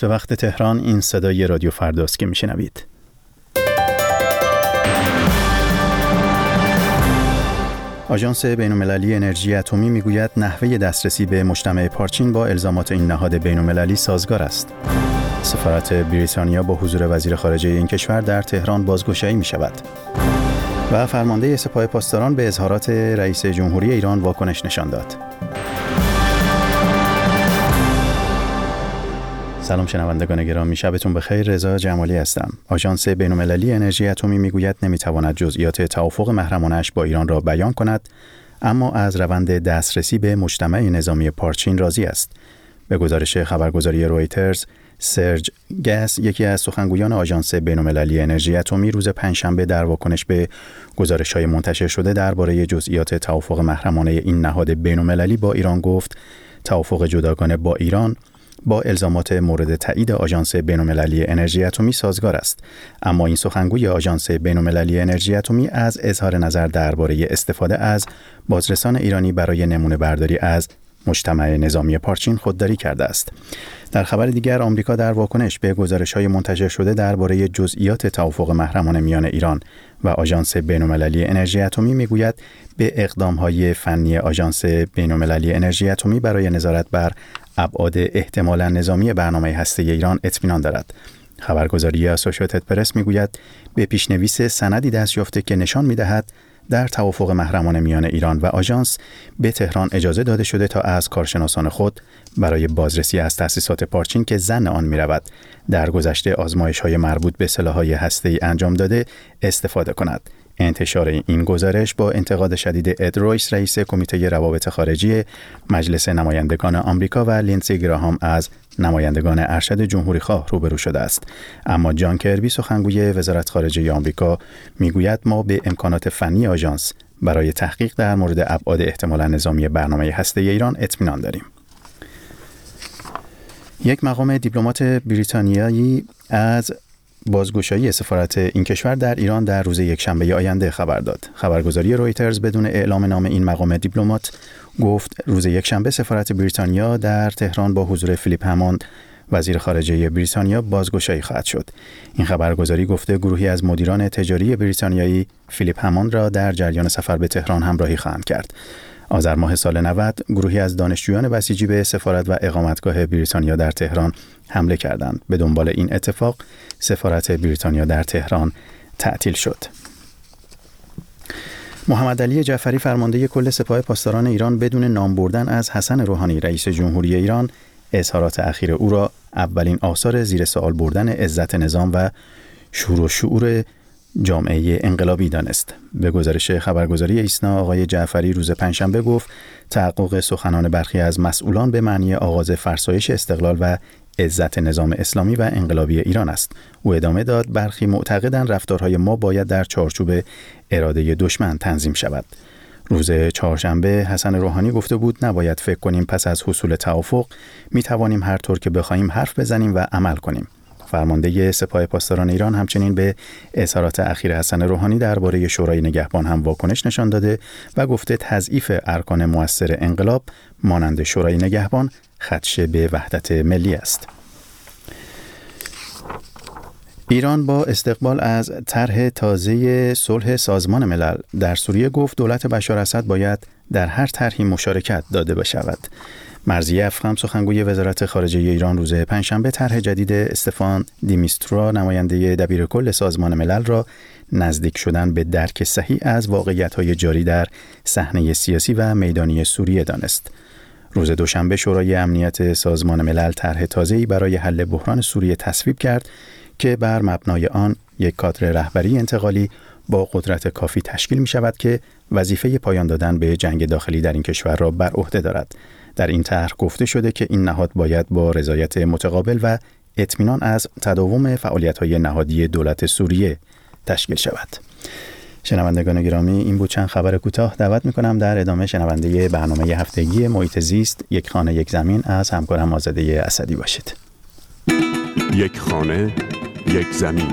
به وقت تهران این صدای رادیو فرداست که میشنوید. آژانس بین‌المللی انرژی اتمی میگوید نحوه دسترسی به مجتمع پارچین با الزامات این نهاد بین‌المللی سازگار است. سفارت بریتانیا با حضور وزیر خارجه این کشور در تهران بازگشایی می‌شود. و فرمانده سپاه پاسداران به اظهارات رئیس جمهوری ایران واکنش نشان داد. سلام شنوندگان گرامی، شبتون بخیر. رضا جمالی هستم. آژانس بین‌المللی انرژی اتمی میگوید نمیتواند جزئیات توافق محرمانه‌اش با ایران را بیان کند، اما از روند دسترسی به مجتمع نظامی پارچین راضی است. به گزارش خبرگزاری رویترز، سرج گس، یکی از سخنگویان آژانس بین‌المللی انرژی اتمی، روز پنجشنبه در واکنش به گزارش‌های منتشر شده درباره جزئیات توافق محرمانه این نهاد بین‌المللی با ایران گفت توافق جداگانه با ایران با الزامات مورد تایید آژانس بین‌المللی انرژی اتمی سازگار است. اما این سخنگوی آژانس بین‌المللی انرژی اتمی از اظهار نظر درباره استفاده از بازرسان ایرانی برای نمونه برداری از مجتمع نظامی پارچین خودداری کرده است. در خبر دیگر، آمریکا در واکنش به گزارش‌های منتشر شده درباره جزئیات توافق محرمانه میان ایران و آژانس بین‌المللی انرژی اتمی میگوید به اقدام‌های فنی آژانس بین‌المللی انرژی اتمی برای نظارت بر ابعاد احتمالاً نظامی برنامه هسته‌ای ایران اطمینان دارد. خبرگزاری اسوسییتد پرس میگوید به پیشنویس سندی دست یافته که نشان می‌دهد در توافق محرمانه میان ایران و آژانس به تهران اجازه داده شده تا از کارشناسان خود برای بازرسی از تأسیسات پارچین که ظن آن می‌رود در گذشته آزمایش‌های مربوط به سلاح‌های هسته‌ای انجام داده استفاده کند. انتشار این گزارش با انتقاد شدید اد رویس، رئیس کمیته روابط خارجی مجلس نمایندگان آمریکا، و لیندزی گراهام از نمایندگان ارشد جمهوری‌خواه روبرو شده است. اما جان کربی، سخنگوی وزارت خارجه آمریکا، میگوید ما به امکانات فنی آژانس برای تحقیق در مورد ابعاد احتمالاً نظامی برنامه هسته‌ای ایران اطمینان داریم. یک مقام دیپلمات بریتانیایی از بازگشایی سفارت این کشور در ایران در روز یکشنبه آینده خبر داد. خبرگزاری رویترز بدون اعلام نام این مقام دیپلمات گفت روز یکشنبه سفارت بریتانیا در تهران با حضور فیلیپ هماند، وزیر خارجه بریتانیا، بازگشایی خواهد شد. این خبرگزاری گفته گروهی از مدیران تجاری بریتانیایی فیلیپ هماند را در جریان سفر به تهران همراهی خواهند کرد. آذر ماه سال 90 گروهی از دانشجویان بسیجی به سفارت و اقامتگاه بریتانیا در تهران حمله کردند. به دنبال این اتفاق سفارت بریتانیا در تهران تعطیل شد. محمد علی جعفری، فرمانده کل سپاه پاسداران ایران، بدون نام بردن از حسن روحانی رئیس جمهوری ایران، اظهارات اخیر او را اولین آثار زیر سوال بردن عزت نظام و شعور جامعه انقلابی دانست. به گزارش خبرگزاری ایسنا، آقای جعفری روز پنجشنبه گفت تحقق سخنان برخی از مسئولان به معنی آغاز فرسایش استقلال و عزت نظام اسلامی و انقلابی ایران است. او ادامه داد برخی معتقدند رفتارهای ما باید در چارچوب اراده دشمن تنظیم شود. روز چهارشنبه حسن روحانی گفته بود نباید فکر کنیم پس از حصول توافق می توانیم هر طور که بخواهیم حرف بزنیم و عمل کنیم. فرمانده سپاه پاسداران ایران همچنین به اظهارات اخیر حسن روحانی درباره شورای نگهبان هم واکنش نشان داده و گفته تضعیف ارکان مؤثر انقلاب مانند شورای نگهبان خدشه به وحدت ملی است. ایران با استقبال از طرح تازه صلح سازمان ملل در سوریه گفت دولت بشار اسد باید در هر طرحی مشارکت داده بشود. مرضیه افخم، سخنگوی وزارت خارجه ایران، روز پنجشنبه طرح جدید استفان دیمیسترا، نماینده دبیرکل سازمان ملل، را نزدیک شدن به درک صحیح از واقعیت‌های جاری در صحنه سیاسی و میدانی سوریه دانست. روز دوشنبه شورای امنیت سازمان ملل طرح تازه‌ای برای حل بحران سوریه تصویب کرد که بر مبنای آن یک کادر رهبری انتقالی با قدرت کافی تشکیل می شود که وظیفه پایان دادن به جنگ داخلی در این کشور را بر عهده دارد. در این طرح گفته شده که این نهاد باید با رضایت متقابل و اطمینان از تداوم فعالیت‌های نهادی دولت سوریه تشکیل شود. شنوندگان گرامی، این بود چند خبر کوتاه. دعوت می‌کنم در ادامه شنونده برنامه هفتگی محیط زیست یک خانه یک زمین از همکارم آزاده اسدی باشید. یک خانه یک زمین.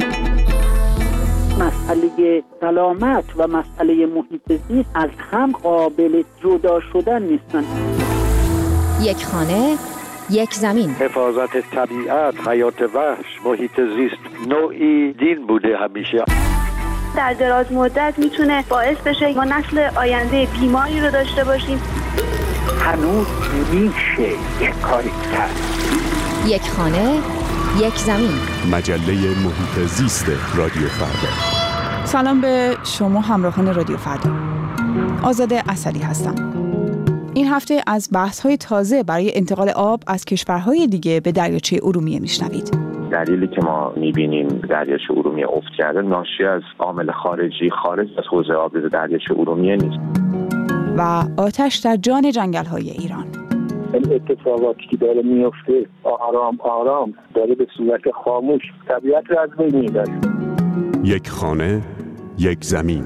مسئله سلامت و مسئله محیط زیست از هم قابل جدا شدن نیستن. یک خانه یک زمین. حفاظت طبیعت، حیات وحش، محیط زیست نوعی دین بوده همیشه. در دراز مدت میتونه باعث بشه ما نسل آینده بیماری رو داشته باشیم. هنوز میشه یک کاری کرد. یک خانه، یک زمین. مجله محیط زیست رادیو فردا. سلام به شما همراهان رادیو فردا. آزاده اسدی هستم. این هفته از بحث‌های تازه برای انتقال آب از کشورهای دیگه به دریاچه ارومیه میشنوید. دلیلی که ما می‌بینیم دریاچه ارومیه افت کرده ناشی از عامل خارجی خارج از حوزه آبریز دریاچه ارومیه نیست. و آتش در جان جنگل‌های ایران. این اتفاقاتی که داره میفته آرام آرام داره به صورت خاموش طبیعت رو از بین میبره. یک خانه، یک زمین.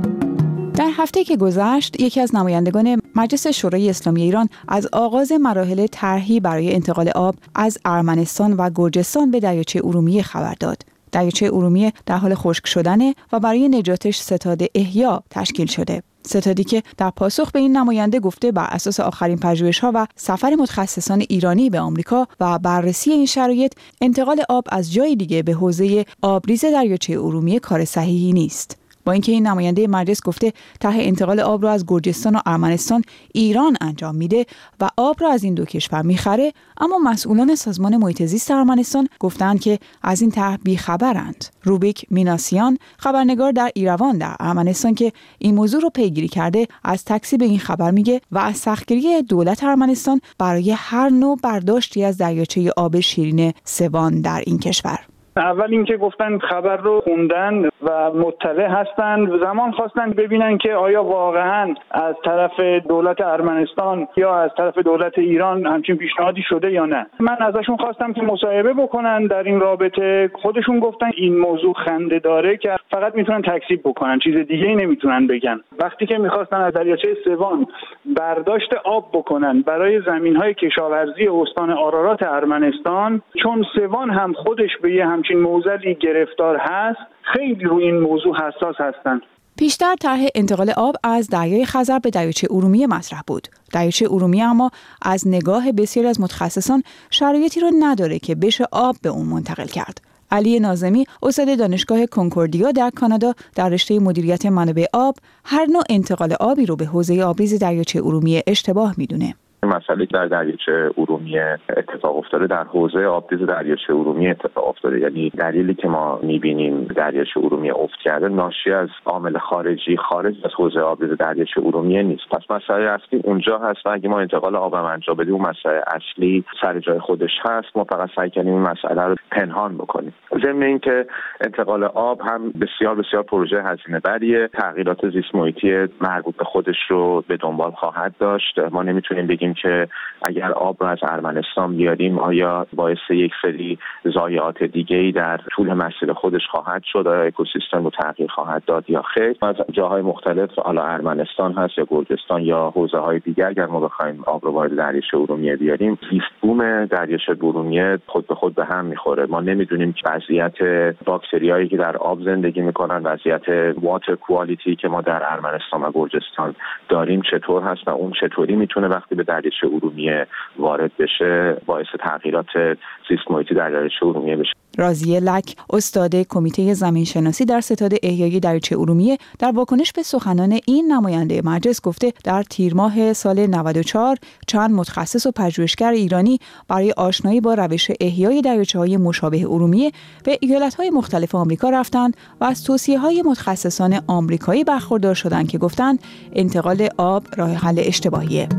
در هفته که گذشت یکی از نمایندگان مجلس شورای اسلامی ایران از آغاز مراحل طرحی برای انتقال آب از ارمنستان و گرجستان به دریاچه ارومیه خبر داد. دریاچه ارومیه در حال خشک شدنه و برای نجاتش ستاد احیا تشکیل شده. ستادی که در پاسخ به این نماینده گفته بر اساس آخرین پژوهش‌ها و سفر متخصصان ایرانی به آمریکا و بررسی این شرایط، انتقال آب از جای دیگه به حوزه آبریز دریاچه ارومیه کار صحیحی نیست. با اینکه این نماینده مجلس گفته طرح انتقال آب را از گرجستان و ارمنستان ایران انجام میده و آب را از این دو کشور میخره، اما مسئولان سازمان محیط زیست ارمنستان گفتند که از این طرح بیخبرند. روبیک میناسیان، خبرنگار در ایروان در ارمنستان که این موضوع رو پیگیری کرده، از تکذیب این خبر میگه و از سختگیری دولت ارمنستان برای هر نوع برداشتی از دریاچه آب شیرین سوان در این کشور. اول اینکه گفتن خبر رو خوندن و مطلع هستند، زمان خواستن ببینن که آیا واقعا از طرف دولت ارمنستان یا از طرف دولت ایران همچین پیشنهادی شده یا نه. من ازشون خواستم که مصاحبه بکنن در این رابطه. خودشون گفتن این موضوع خنده داره که فقط میتونن تکذیب بکنن، چیز دیگه‌ای نمیتونن بگن. وقتی که میخواستن از دریاچه سوان برداشت آب بکنن برای زمین‌های کشاورزی استان آرارات ارمنستان، چون سوان هم خودش به یه همچین موضوعی گرفتار هست، خیلی روی این موضوع حساس هستند. پیشتر طرح انتقال آب از دریای خزر به دریاچه ارومیه مطرح بود. دریاچه ارومیه اما از نگاه بسیاری از متخصصان شرایطی رو نداره که بشه آب به اون منتقل کرد. علی ناظمی، استاد دانشگاه کنکوردیا در کانادا در رشته مدیریت منابع آب، هر نوع انتقال آبی رو به حوزه آبریز دریاچه ارومیه اشتباه میدونه. مسئله که در دریاچه ارومیه اتفاق افتاده در حوزه آبریز دریاچه ارومیه اتفاق افتاده. یعنی دلیلی که ما می‌بینیم دریاچه ارومیه افت کرده ناشی از عامل خارجی خارج از حوزه آبریز دریاچه ارومیه نیست. پس مسئله اصلی اونجا هست و اگه ما انتقال آب انجام بدیم اون مسئله اصلی سر جای خودش هست. ما فقط سعی کنیم این مسئله رو پنهان بکنیم. ضمن اینکه انتقال آب هم بسیار بسیار پروژه هزینه بریه، تغییرات زیست محیطی مربوط به خودش رو به دنبال خواهد داشت. ما نمیتونیم بگیم که اگر آب رو از ارمنستان بیاریم آیا باعث یک سری ضایعات دیگه‌ای در طول مسیر خودش خواهد شد، آیا اکوسیستم رو تغییر خواهد داد یا خیر. از جاهای مختلف، حالا ارمنستان هست یا گرجستان یا حوزه‌های دیگر، اگر ما بخوایم آب رو وارد دریاچه ارومیه بیاریم، زیست بوم دریاچه ارومیه خود به خود به هم میخوره. ما نمیدونیم که وضعیت باکتریایی که در آب زندگی میکنن، وضعیت واتر کوالیتی که ما در ارمنستان و گرجستان داریم چطور هست و اون چطوری میتونه وقتی به دریاچه ارومیه وارد بشه باعث تغییرات زیست محیطی در دریاچه ارومیه بشه. راضیه لک، استاد کمیته زمینشناسی در ستاد احیای دریاچه ارومیه، در واکنش به سخنان این نماینده مجلس گفته در تیر ماه سال 94 چند متخصص و پژوهشگر ایرانی برای آشنایی با روش احیای دریاچه‌های مشابه ارومیه به ایالت‌های مختلف آمریکا رفتند و از توصیه‌های متخصصان آمریکایی برخوردار شدند که گفتند انتقال آب راه حل اشتباهیه.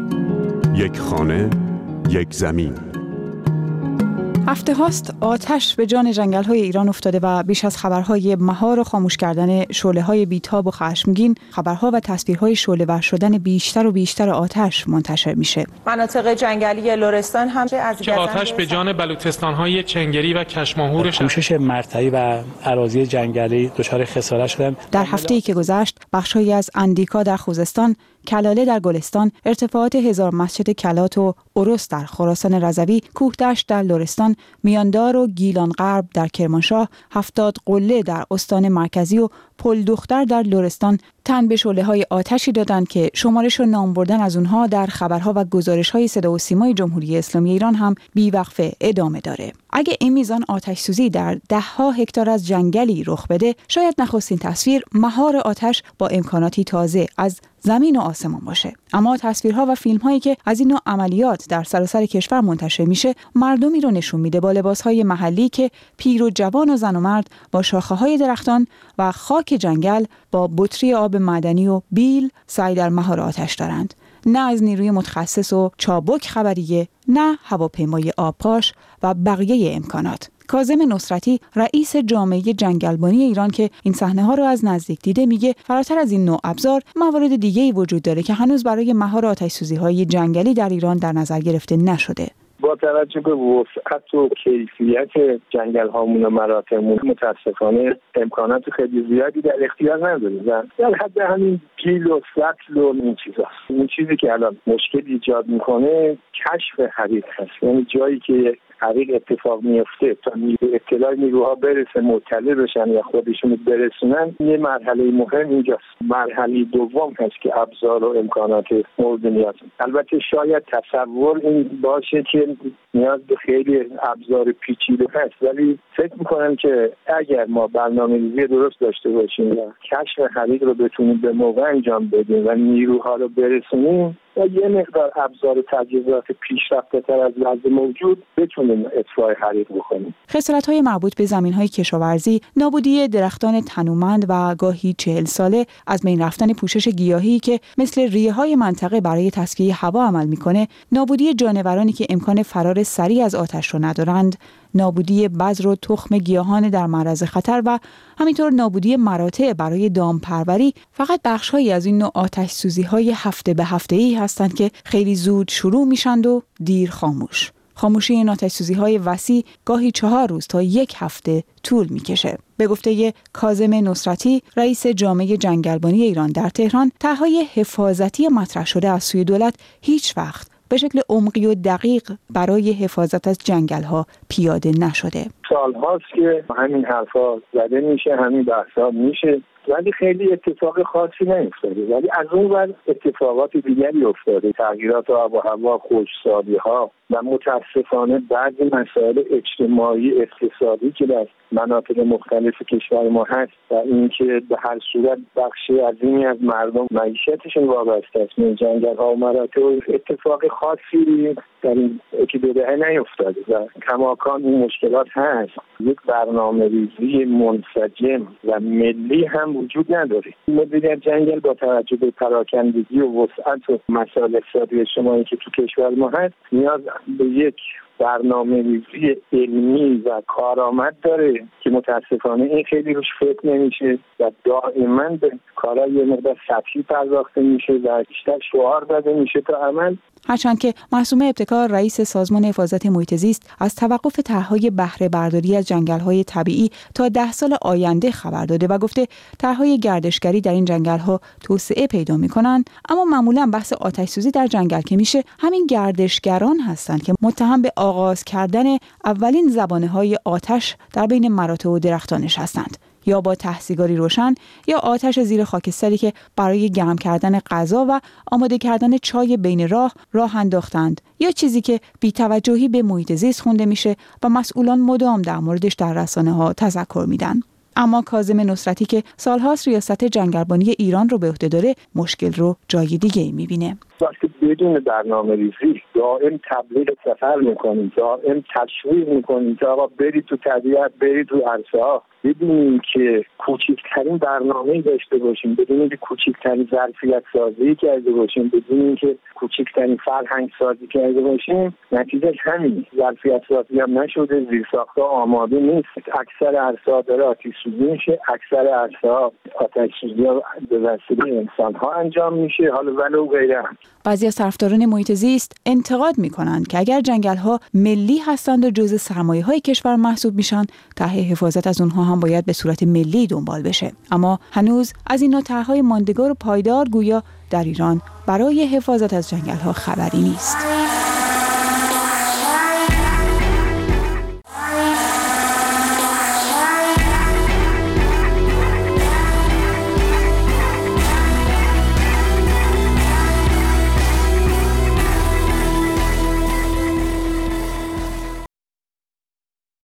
یک خانه، یک زمین. هفته هاست آتش به جان جنگل‌های ایران افتاده و بیش از خبرهای مهار و خاموش کردن شعله‌های بیتاب و خشمگین، خبرها و تصویرهای شعله‌ور شدن بیشتر و بیشتر آتش منتشر میشه. مناطق جنگلی لرستان هم که آتش به جان بلوچستان‌های چنگری و کشماهور کوشش مرتعی و اراضی جنگلی دچار خسارت شدن. در هفته‌ای که گذشت، بخش‌هایی از اندیکا در خوزستان، کلاله در گلستان، ارتفاعات 1000 مسجد کلات و ارس در خراسان رضوی، کوهدشت در لرستان، میاندار و گیلان غرب در کرمانشاه، 70 قله در استان مرکزی و پل دختر در لرستان تن به شعله‌های آتشی دادند که شمارش و نام بردن از اونها در خبرها و گزارش‌های صدا و سیمای جمهوری اسلامی ایران هم بی‌وقفه ادامه داره. اگه این میزان آتش سوزی در ده‌ها هکتار از جنگلی رخ بده، شاید نخستین تصویر مهار آتش با امکاناتی تازه از زمین و آسمان باشه. اما تصویرها و فیلم‌هایی که از این نوع عملیات در سراسر کشور منتشر میشه، مردمی رو نشون میده با لباس‌های محلی که پیر و جوان و زن و مرد با شاخه‌های درختان و خاک جنگل با بطری آب معدنی و بیل سعی در مهار آتش دارند. نه از نیروی متخصص و چابک خبریه، نه هواپیمای آبپاش و بقیه امکانات. کاظم نصرتی، رئیس جامعه جنگلبانی ایران که این صحنه‌ها رو از نزدیک دیده، میگه فراتر از این نوع ابزار موارد دیگه‌ای وجود داره که هنوز برای مهار آتش‌سوزی‌های جنگلی در ایران در نظر گرفته نشده. با توجه به وسعت و کیفیت جنگل هامون و مراتعمون متاسفانه امکانات خیلی زیادی در اختیار نداریم و در حد همین گیل و سطل و این چیزاست. این چیزی که الان مشکل ایجاد میکنه کشف حریق هست، یعنی جایی که حریق اتفاق میفته تا اطلاع نیروها برسه، مطلع بشن یا خودشون برسونن، یه مرحله مهم اینجاست. مرحله دوم هست که ابزار و امکانات مورد نیاز. البته شاید تصور این باشه که نیاز به خیلی ابزار پیچیده هست، ولی فکر میکنم که اگر ما برنامه‌ریزی درست داشته باشیم و کشف حریق رو بتونیم به موقع انجام بدیم و نیروها رو برسونیم و یه مقدار ابزار و تجهیزات پیشرفته‌تر از وضع موجود بتونیم اطفاء حریق بکنیم. خسارت‌های مربوط به زمین‌های کشاورزی، نابودی درختان تنومند و گاهی 40 ساله، از بین رفتن پوشش گیاهی که مثل ریه‌های منطقه برای تسکیه هوا عمل می‌کنه، نابودی جانورانی که امکان فرار سریع از آتش رو ندارند، نابودی بذر و تخم گیاهان در معرض خطر و همینطور نابودی مراتع برای دامپروری فقط بخش‌هایی از این نوع آتش‌سوزی‌های هفته به هفته‌ای هستند که خیلی زود شروع میشند و دیر خاموش. خاموشی این آتش‌سوزی‌های وسیع گاهی 4 روز تا 1 هفته طول می‌کشه. به گفته کاظم نصرتی، رئیس جامعه جنگلبانی ایران در تهران، طرح‌های حفاظتی مطرح شده از سوی دولت هیچ وقت به شکل عمقی و دقیق برای حفاظت از جنگل‌ها پیاده نشده. سال‌هاست که همین حرفا زده میشه، همین بحثا میشه، ولی خیلی اتفاق خاصی نیفتاده. ولی از اون ور اتفاقات دیگری افتاده، تغییرات آب و هوا، خشکسالی‌ها و متاسفانه بعضی مسائل اجتماعی اقتصادی که در مناطق مختلف کشور ما هست و اینکه به هر صورت بخش عظیمی از مردم معیشتشون وابسته است به جنگل‌ها و مراتع، اتفاق خاصی در این یکی دو دهه نیفتاده و کماکان این مشکلات هست. یک برنامه‌ریزی منسجم و ملی هم وجود نداره. مدیریت جنگل با توجه به پراکندگی و وسعت و مسائل اقتصادی اجتماعی که تو کشور ما هست، نیاز به یک برنامه‌ریزی علمی و کارآمد داره که متاسفانه این خیلی روش فکر نمیشه و دائما به کارهای یه مقدار سطحی پرداخته میشه و بیشتر شعار داده میشه تا عمل. هرچند که معصومه ابتکار، رئیس سازمان حفاظت محیط زیست، از توقف طرح‌های بهره برداری از جنگل‌های طبیعی تا 10 سال آینده خبر داده و گفته طرح‌های گردشگری در این جنگل‌ها توسعه پیدا می‌کنند، اما معمولاً بحث آتش‌سوزی در جنگل که میشه، همین گردشگران هستند که متهم به آغاز کردن اولین زبانه‌های آتش در بین مراتع و درختانش هستند. یا با ته‌سیگاری روشن یا آتش زیر خاکستری که برای گرم کردن غذا و آماده کردن چای بین راه انداختند، یا چیزی که بی‌توجهی به محیط زیست خونده میشه و مسئولان مدام در موردش در رسانه‌ها تذکر میدن. اما کاظم نصرتی که سالهاست ریاست جنگلبانی ایران رو به عهده داره، مشکل رو جای دیگه میبینه. وقتی بدون برنامه‌ریزی دائم تبلیغ سفر میکنیم، دائم تشویق میکنیم که آقا برید تو طبیعت، برید تو عرصه‌ها، بدون که کوچکترین برنامه‌ای داشته باشیم، بدون اینکه کوچکترین ظرفیت سازی کرده باشیم، بدون اینکه کوچکترین فرهنگ سازی کرده باشیم، نتیجه همین. ظرفیت سازی هم نشده، زیرساخت‌ها آماده نیست، اکثر عرصه‌ها داره آتش‌سوزی میشه، اکثر عرصه‌ها آتش‌سوزی به وسیله انسان‌ها انجام میشه، حالا ولو غیره. بعضی از طرفداران محیط زیست انتقاد می‌کنند که اگر جنگل‌ها ملی هستند و جزء سرمایه‌های کشور محسوب میشن، طرح حفاظت از اونها هم باید به صورت ملی دنبال بشه. اما هنوز از این نوع طرح‌های ماندگار و پایدار گویا در ایران برای حفاظت از جنگل‌ها خبری نیست.